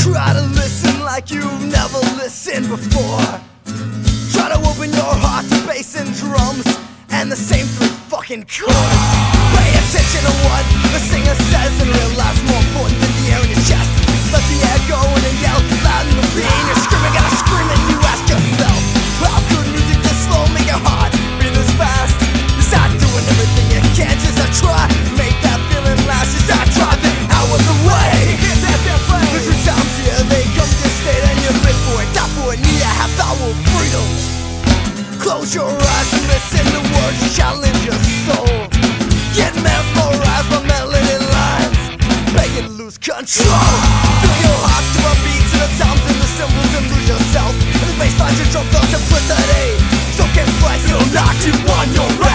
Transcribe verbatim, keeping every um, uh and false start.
Try to listen like you've never listened before. Try to open your heart to bass and drums and the same three fucking chords. Pay attention to what the singer says and realize more important than the air in your chest. Let the air go in and yell loud in the pain. You're screaming, gotta scream, and you ask yourself, how could music this slow make your heart beat this fast? You're not doing everything you can, just a try. Make that feeling last, just not driving hours away. The two times here they come to state and you live for it, die for it, need a half hour freedom. Close your eyes and listen to words that challenge your soul. Get mesmerized by melody lines, begging to lose control. Feel your heart to a beat to the sounds and the symbols and lose yourself. And the bass lines and drum fills simplicity. So get flex, it'll knock you on your right.